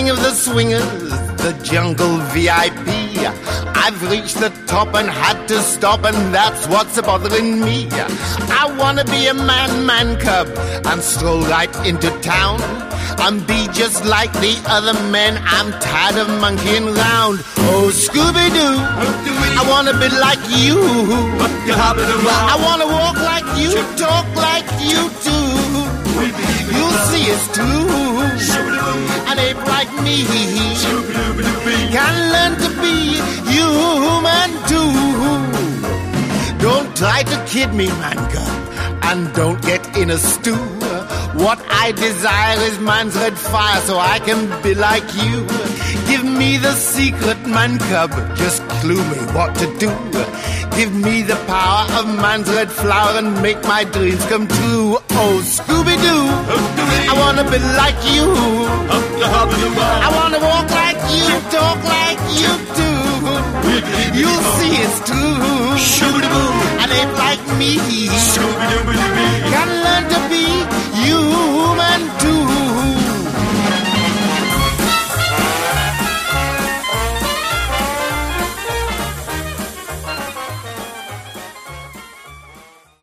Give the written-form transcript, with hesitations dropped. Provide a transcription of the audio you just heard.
king of the swingers, the jungle VIP. I've reached the top and had to stop, and that's what's bothering me. I wanna be a man cub and stroll right into town and be just like the other men. I'm tired of monkeying round. Oh, Scooby-Doo, I wanna be like you. I wanna walk like you, talk like you do. You'll see it's true. An ape like me can learn to be human too. Don't try to kid me, man cub, and don't get in a stew. What I desire is man's red fire, so I can be like you. Give me the secret, man cub, just clue me what to do. Give me the power of man's red flower and make my dreams come true. Oh, Scooby-Doo, I wanna be like you. I wanna walk like you, talk like you do. You'll see it's true. An ape like me can learn to be human too.